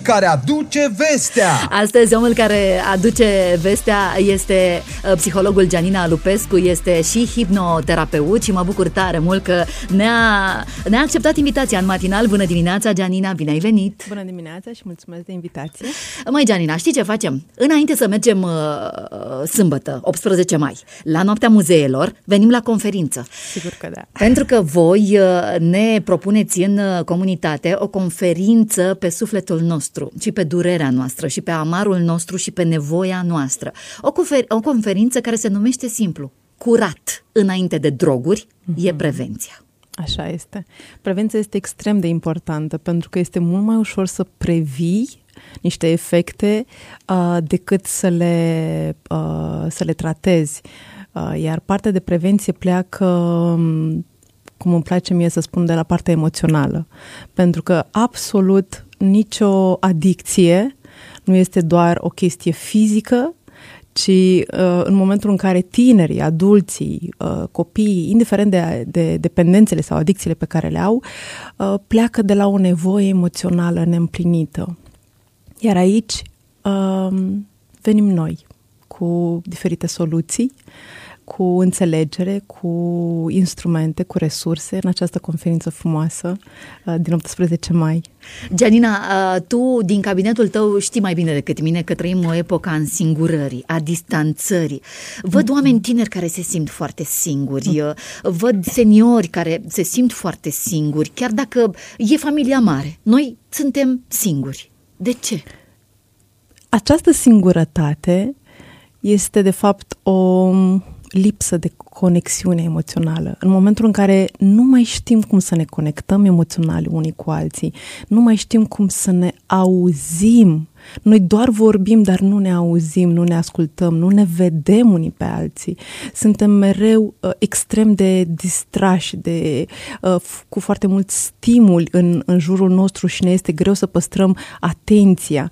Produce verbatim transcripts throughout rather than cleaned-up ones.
care aduce vestea. Astăzi omul care aduce vestea este psihologul Gianina Lupescu, este și hipnoterapeut și mă bucur tare mult că ne-a, ne-a acceptat invitația în matinal. Bună dimineața, Gianina, bine ai venit! Bună dimineața și mulțumesc de invitație! Măi, Gianina, știi ce facem? Înainte să mergem uh, sâmbătă, optsprezece mai, la Noaptea Muzeelor, venim la conferință. Sigur că da. Pentru că voi uh, ne propuneți în comunitate o conferință pe sufletul nostru și pe durerea noastră și pe amarul nostru și pe nevoia noastră. O, confer- o conferință care se numește simplu, curat înainte de droguri, mm-hmm. e prevenția. Așa este. Prevenția este extrem de importantă pentru că este mult mai ușor să previi niște efecte uh, decât să le, uh, să le tratezi. Uh, iar partea de prevenție pleacă, um, cum îmi place mie să spun, de la partea emoțională. Pentru că absolut nicio adicție nu este doar o chestie fizică, ci uh, în momentul în care tinerii, adulții, uh, copiii, indiferent de, de dependențele sau adicțiile pe care le au, uh, pleacă de la o nevoie emoțională neîmplinită. Iar aici uh, venim noi cu diferite soluții, cu înțelegere, cu instrumente, cu resurse în această conferință frumoasă uh, din optsprezece mai. Gianina, uh, tu din cabinetul tău știi mai bine decât mine că trăim o epocă a însingurării, a distanțării. Văd mm-hmm. oameni tineri care se simt foarte singuri, mm-hmm. văd seniori care se simt foarte singuri, chiar dacă e familia mare. Noi suntem singuri. De ce? Această singurătate este de fapt o lipsă de conexiune emoțională. În momentul în care nu mai știm cum să ne conectăm emoțional unii cu alții, nu mai știm cum să ne auzim. Noi doar vorbim, dar nu ne auzim, nu ne ascultăm, nu ne vedem unii pe alții. Suntem mereu uh, extrem de distrași, de, uh, cu foarte mult stimul în, în jurul nostru și ne este greu să păstrăm atenția.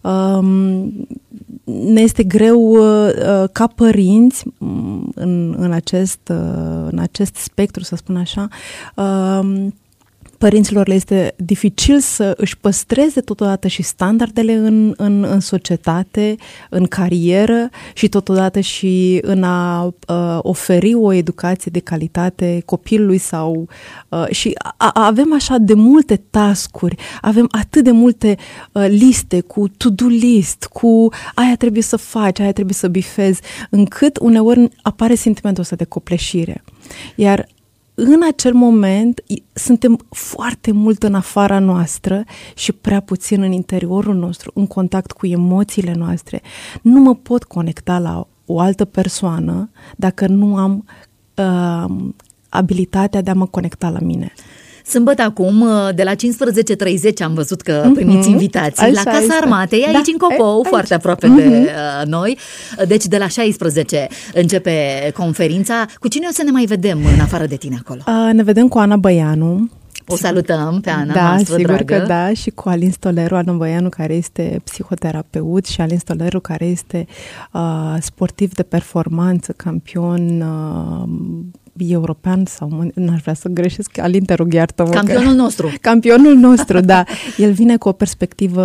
Um, ne este greu uh, ca părinți în, în, acest, uh, în acest spectru, să spun așa, uh, părinților le este dificil să își păstreze totodată și standardele în, în, în societate, în carieră și totodată și în a uh, oferi o educație de calitate copilului sau uh, și a, a, avem așa de multe task-uri, avem atât de multe uh, liste cu to-do list, cu aia trebuie să faci, aia trebuie să bifezi, încât uneori apare sentimentul ăsta de copleșire. Iar în acel moment suntem foarte mult în afara noastră și prea puțin în interiorul nostru, în contact cu emoțiile noastre. Nu mă pot conecta la o altă persoană dacă nu am uh, abilitatea de a mă conecta la mine. Sâmbătă acum, de la cincisprezece și treizeci am văzut că primiți invitații Așa la Casa este. Armatei, aici Da, în Copou, aici. foarte aproape Mm-hmm. de uh, noi. Deci de la șaisprezece începe conferința. Cu cine o să ne mai vedem în afară de tine acolo? Uh, ne vedem cu Ana Băianu. O salutăm pe Ana, da, noastră sigur dragă. că da, și cu Alin Stoleru, Ana Băianu, care este psihoterapeut, și Alin Stoleru, care este uh, sportiv de performanță, campion uh, european sau, n-aș vrea să greșesc, Alin, te rog, iartă-mă. Campionul că... nostru. Campionul nostru, da. El vine cu o perspectivă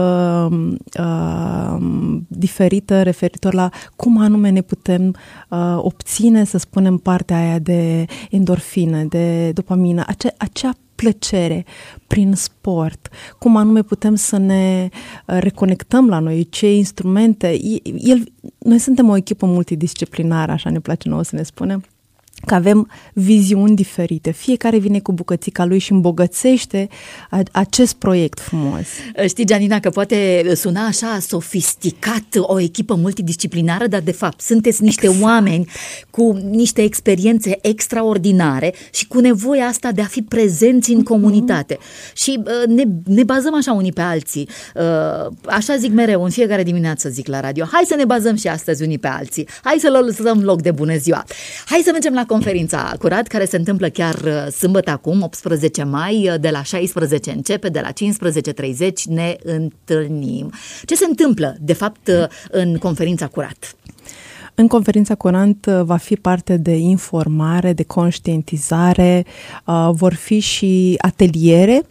uh, diferită referitor la cum anume ne putem uh, obține, să spunem, partea aia de endorfine, de dopamină, acea, acea plăcere prin sport, cum anume putem să ne reconectăm la noi, ce instrumente. El, noi suntem o echipă multidisciplinară, așa ne place nouă să ne spunem, că avem viziuni diferite. Fiecare vine cu bucățica lui și îmbogățește acest proiect frumos. Știi, Gianina, că poate suna așa sofisticat, o echipă multidisciplinară, dar de fapt sunteți niște exact. oameni cu niște experiențe extraordinare și cu nevoia asta de a fi prezenți în mm-hmm. comunitate. Și uh, ne, ne bazăm așa unii pe alții. Uh, așa zic mereu, în fiecare dimineață zic la radio. Hai să ne bazăm și astăzi unii pe alții. Hai să le lăsăm loc de bună ziua. Hai să mergem la conferința Curat, care se întâmplă chiar sâmbătă acum, optsprezece mai, de la șaisprezece începe, de la cincisprezece și treizeci ne întâlnim. Ce se întâmplă, de fapt, în conferința Curat? În conferința Curat va fi parte de informare, de conștientizare, vor fi și ateliere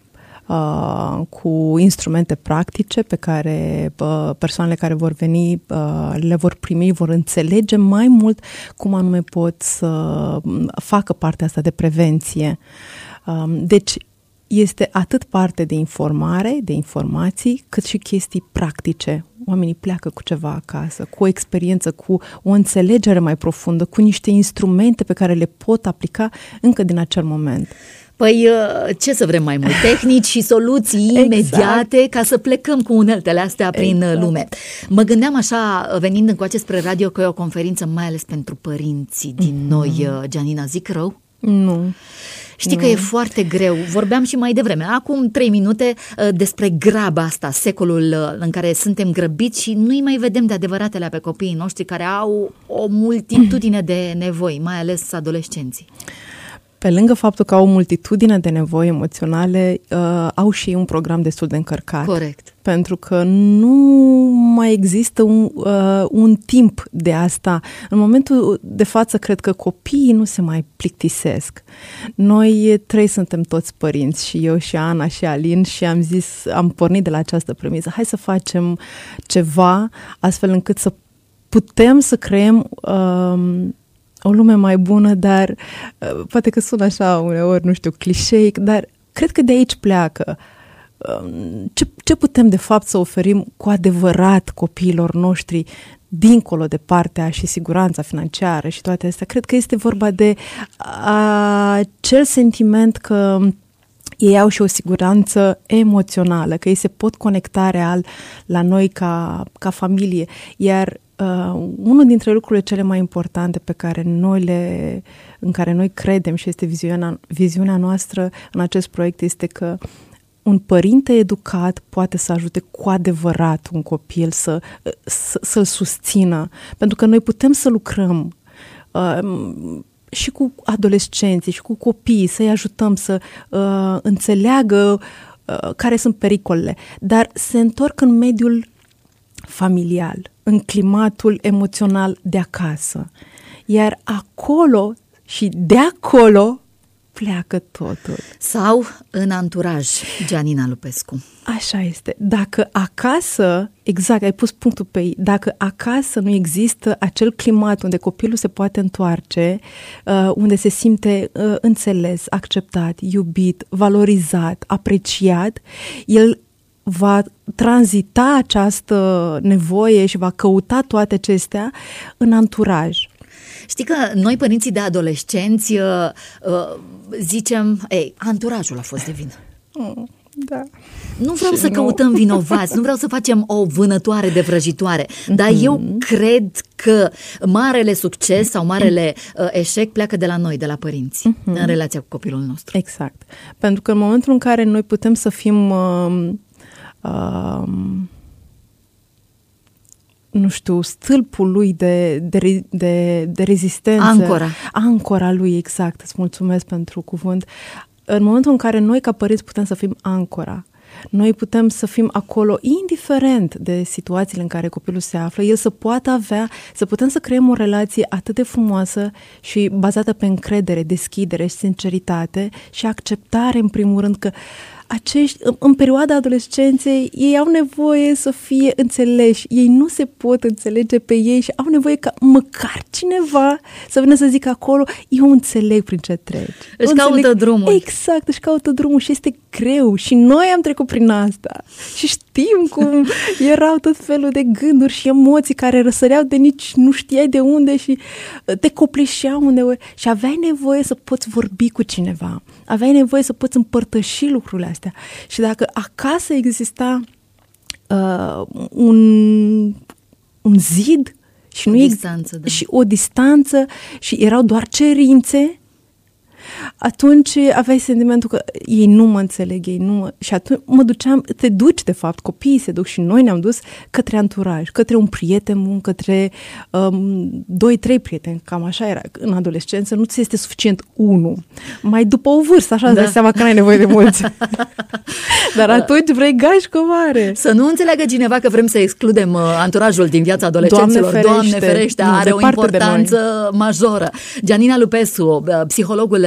uh, cu instrumente practice pe care uh, persoanele care vor veni uh, le vor primi, vor înțelege mai mult cum anume pot să facă partea asta de prevenție. Uh, deci, este atât parte de informare, de informații, cât și chestii practice. Oamenii pleacă cu ceva acasă, cu o experiență, cu o înțelegere mai profundă, cu niște instrumente pe care le pot aplica încă din acel moment. Păi, ce să vrem mai mult? Tehnici și soluții imediate, exact, ca să plecăm cu uneltele astea prin exact. lume. Mă gândeam așa, venind încoace spre radio, că e o conferință mai ales pentru părinții din mm-hmm. noi, Gianina, zic rău? Nu. Știi că e foarte greu. Vorbeam și mai devreme, acum trei minute, despre graba asta, secolul în care suntem grăbiți și nu-i mai vedem de adevăratele pe copiii noștri care au o multitudine de nevoi, mai ales adolescenții. Pe lângă faptul că au o multitudine de nevoi emoționale, uh, au și un program destul de încărcat. Corect. Pentru că nu mai există un, uh, un timp de asta. În momentul de față, cred că copiii nu se mai plictisesc. Noi trei suntem toți părinți, și eu, și Ana, și Alin, și am zis, am pornit de la această premisă. Hai să facem ceva astfel încât să putem să creăm Uh, o lume mai bună, dar uh, poate că sună așa uneori, nu știu, clișeic, dar cred că de aici pleacă. Uh, ce, ce putem de fapt să oferim cu adevărat copiilor noștri dincolo de partea și siguranța financiară și toate astea? Cred că este vorba de acel sentiment că ei au și o siguranță emoțională, că ei se pot conecta real la noi ca, ca familie, iar Uh, unul dintre lucrurile cele mai importante pe care noi le, în care noi credem și este viziunea, viziunea noastră în acest proiect este că un părinte educat poate să ajute cu adevărat un copil să, să, să-l susțină. Pentru că noi putem să lucrăm uh, și cu adolescenții și cu copiii, să-i ajutăm să uh, înțeleagă uh, care sunt pericolele, dar se întorc în mediul familial, în climatul emoțional de acasă. Iar acolo și de acolo pleacă totul. Sau în anturaj, Gianina Lupescu. Așa este. Dacă acasă, exact, ai pus punctul pe ei, dacă acasă nu există acel climat unde copilul se poate întoarce, uh, unde se simte uh, înțeles, acceptat, iubit, valorizat, apreciat, el va tranzita această nevoie și va căuta toate acestea în anturaj. Știi că noi, părinții de adolescenți, zicem, ei, anturajul a fost de vină. Mm, da. Nu vreau și să nu. căutăm vinovați, nu vreau să facem o vânătoare de vrăjitoare, mm-hmm. dar eu cred că marele succes sau marele uh, eșec pleacă de la noi, de la părinți, mm-hmm. în relația cu copilul nostru. Exact. Pentru că în momentul în care noi putem să fim Uh, Um, nu știu, stâlpul lui de, de, de, de rezistență. Ancora. Ancora lui, exact. Îți mulțumesc pentru cuvânt. În momentul în care noi ca părinți putem să fim ancora, noi putem să fim acolo indiferent de situațiile în care copilul se află, el să poată avea, să putem să creăm o relație atât de frumoasă și bazată pe încredere, deschidere, sinceritate și acceptare, în primul rând, că acești, în, în perioada adolescenței, ei au nevoie să fie înțeleși. Ei nu se pot înțelege pe ei și au nevoie ca măcar cineva să vină să zică acolo, eu înțeleg prin ce treci. Își caută drumul. Exact, își caută drumul și este greu. Și noi am trecut prin asta. Și știm cum erau tot felul de gânduri și emoții care răsăreau de nici nu știai de unde și te copleșeau undeori. Și aveai nevoie să poți vorbi cu cineva. Aveai nevoie să poți împărtăși lucrurile astea. Și dacă acasă exista uh, un, un zid și, o nu distanță, ex- da. și o distanță și erau doar cerințe, atunci aveai sentimentul că ei nu mă înțeleg, ei nu mă... Și atunci mă duceam, te duci de fapt, copiii se duc și noi ne-am dus către anturaj, către un prieten bun, către um, doi, trei prieteni, cam așa era. În adolescență nu ți este suficient unul. Mai după o vârstă, așa, da. Îți dai seama că n-ai nevoie de mulți. Dar atunci vrei gașcă mare. Să nu înțeleagă cineva că vrem să excludem uh, anturajul din viața adolescenților. Doamne ferește, Doamne ferește, are o importanță majoră. Gianina Lupescu, psihologul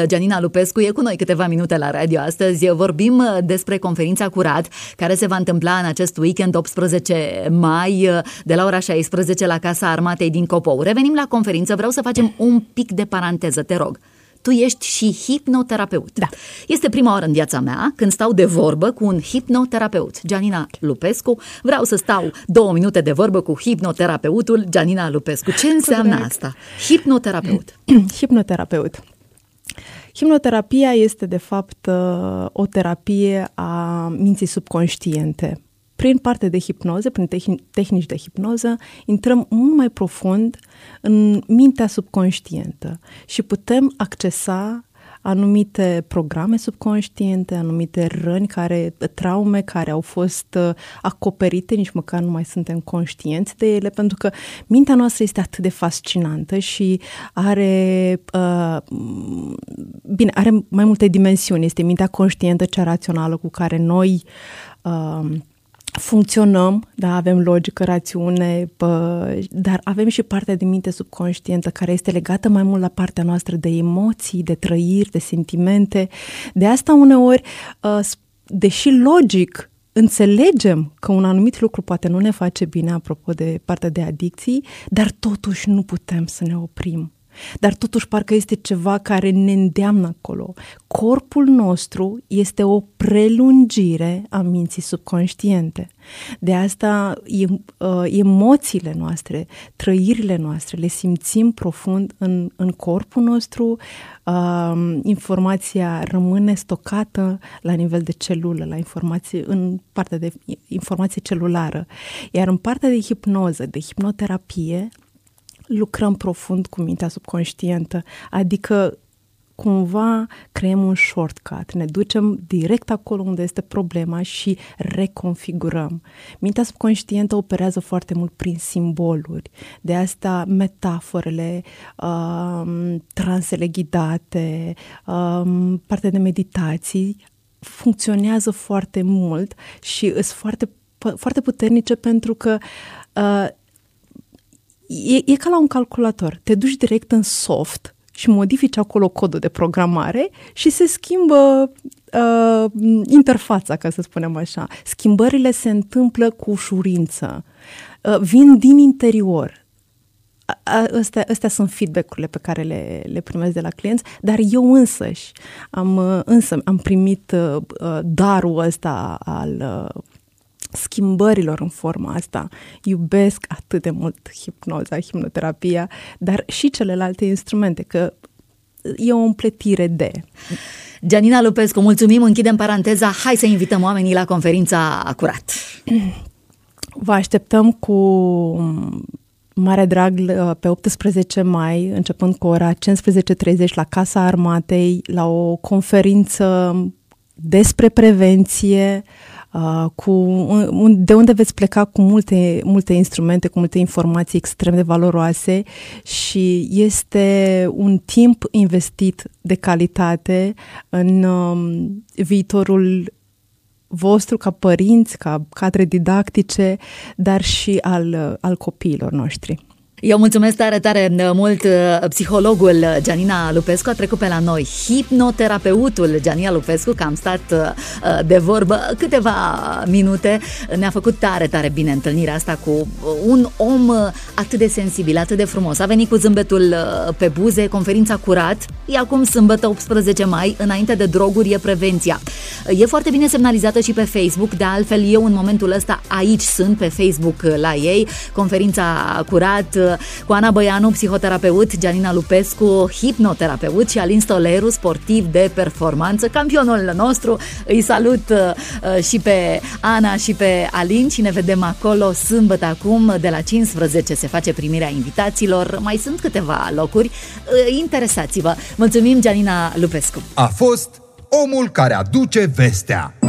Gianina Lupescu e cu noi câteva minute la radio astăzi. Vorbim despre conferința Curat, care se va întâmpla în acest weekend optsprezece mai de la ora șaisprezece la Casa Armatei din Copou. Revenim la conferință, vreau să facem un pic de paranteză, te rog. Tu ești și hipnoterapeut. Da. Este prima oară în viața mea când stau de vorbă cu un hipnoterapeut, Gianina Lupescu. Vreau să stau două minute de vorbă cu hipnoterapeutul Gianina Lupescu. Ce înseamnă asta? Hipnoterapeut. Hipnoterapeut. Hipnoterapia este, de fapt, o terapie a minții subconștiente. Prin parte de hipnoză, prin tehnici de hipnoză, intrăm mult mai profund în mintea subconștientă și putem accesa anumite programe subconștiente, anumite răni, care, traume care au fost acoperite, nici măcar nu mai suntem conștienți de ele, pentru că mintea noastră este atât de fascinantă și are, uh, bine, are mai multe dimensiuni. Este mintea conștientă, cea rațională cu care noi uh, funcționăm, da, avem logică, rațiune, bă, dar avem și partea de minte subconștientă care este legată mai mult la partea noastră de emoții, de trăiri, de sentimente. De asta uneori, deși logic înțelegem că un anumit lucru poate nu ne face bine, apropo de partea de adicții, dar totuși nu putem să ne oprim. Dar totuși parcă este ceva care ne îndeamnă acolo. Corpul nostru este o prelungire a minții subconștiente. De asta emoțiile noastre, trăirile noastre, le simțim profund în, în corpul nostru. Informația rămâne stocată la nivel de celulă, la informație, în partea de informație celulară. Iar în partea de hipnoză, de hipnoterapie, lucrăm profund cu mintea subconștientă, adică cumva creăm un shortcut, ne ducem direct acolo unde este problema și reconfigurăm. Mintea subconștientă operează foarte mult prin simboluri, de asta metaforele, um, transele ghidate, um, partea de meditații funcționează foarte mult și sunt foarte, foarte puternice pentru că uh, E, e ca la un calculator. Te duci direct în soft și modifici acolo codul de programare și se schimbă uh, interfața, ca să spunem așa. Schimbările se întâmplă cu ușurință. Uh, vin din interior. Astea, astea sunt feedback-urile pe care le, le primesc de la clienți, dar eu însăși am, însă, am primit uh, darul ăsta al... Uh, schimbărilor în forma asta. Iubesc atât de mult hipnoza, hipnoterapia, dar și celelalte instrumente, că e o împletire de... Gianina Lupescu, mulțumim, închidem paranteza, hai să invităm oamenii la conferința Curat. Vă așteptăm cu mare drag pe optsprezece mai, începând cu ora cincisprezece treizeci la Casa Armatei, la o conferință despre prevenție, Uh, cu un, de unde veți pleca cu multe, multe instrumente, cu multe informații extrem de valoroase și este un timp investit de calitate în um, viitorul vostru ca părinți, ca cadre didactice, dar și al, al copiilor noștri. Eu mulțumesc tare, tare mult. Psihologul Gianina Lupescu a trecut pe la noi. Hipnoterapeutul Gianina Lupescu, că am stat de vorbă câteva minute. Ne-a făcut tare, tare bine întâlnirea asta cu un om atât de sensibil, atât de frumos. A venit cu zâmbetul pe buze, conferința Curat. E acum sâmbătă optsprezece mai, înainte de droguri e prevenția. E foarte bine semnalizată și pe Facebook, de altfel eu în momentul ăsta aici sunt pe Facebook la ei. Conferința Curat cu Ana Băianu, psihoterapeut, Gianina Lupescu, hipnoterapeut și Alin Stoleru, sportiv de performanță, campionul nostru. Îi salut uh, și pe Ana și pe Alin și ne vedem acolo sâmbătă acum de la cincisprezece se face primirea invitațiilor. Mai sunt câteva locuri. Uh, interesați-vă. Mulțumim, Gianina Lupescu. A fost Omul care aduce vestea.